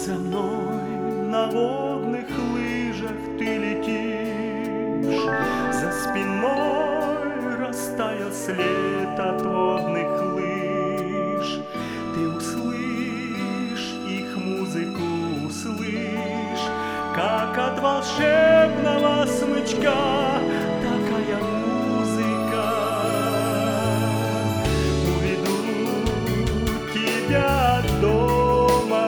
За мной на водных лыжах ты летишь, за спиной растаял след от водных лыж. Ты услышь их музыку, услышь, как от волшебного смычка такая музыка. Уведу тебя от дома,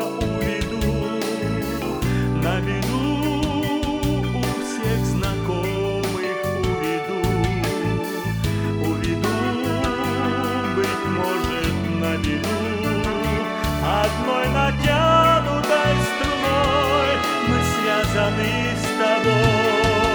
наведу у всех знакомых, уведу, быть может, наведу одной натянутой струной мы связаны с тобой.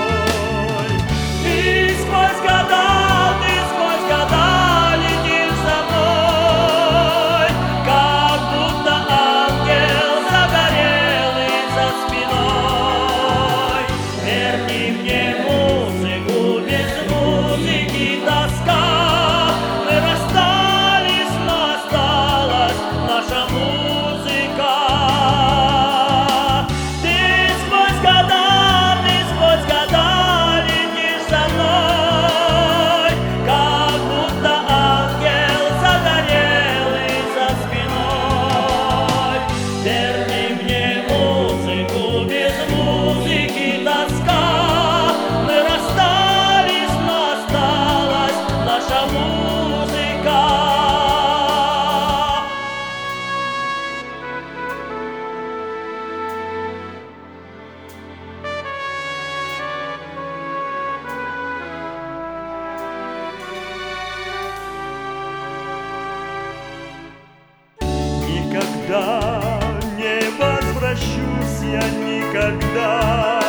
Ты сквозь года летишь за мной, как будто ангел загорелый за спиной. Верни мне музыку, без музыки тоска. Мы расстались, но осталась наша музыка. Ты сквозь года летишь за мной, как будто ангел загорелый за спиной. Верни мне музыку, без музыки тоска. Мы расстались, но осталась наша музыка. Никогда не возвращусь я, никогда.